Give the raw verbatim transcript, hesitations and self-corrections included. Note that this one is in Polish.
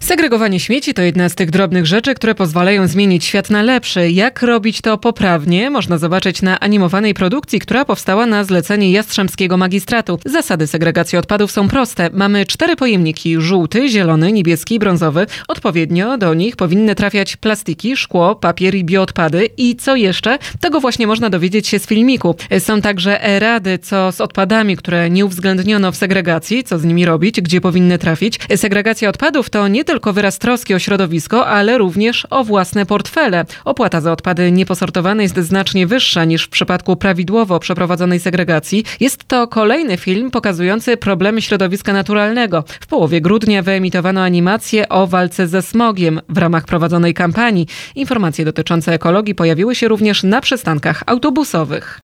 Segregowanie śmieci to jedna z tych drobnych rzeczy, które pozwalają zmienić świat na lepszy. Jak robić to poprawnie, można zobaczyć na animowanej produkcji, która powstała na zlecenie Jastrzębskiego Magistratu. Zasady segregacji odpadów są proste. Mamy cztery pojemniki: żółty, zielony, niebieski i brązowy. Odpowiednio do nich powinny trafiać plastiki, szkło, papier i bioodpady. I co jeszcze? Tego właśnie można dowiedzieć się z filmiku. Są także rady, co z odpadami, które nie uwzględniono w segregacji, co z nimi robić, gdzie powinny trafić. Segregacja odpadów to nie tylko wyraz troski o środowisko, ale również o własne portfele. Opłata za odpady nieposortowane jest znacznie wyższa niż w przypadku prawidłowo przeprowadzonej segregacji. Jest to kolejny film pokazujący problemy środowiska naturalnego. W połowie grudnia wyemitowano animację o walce ze smogiem w ramach prowadzonej kampanii. Informacje dotyczące ekologii pojawiły się również na przystankach autobusowych.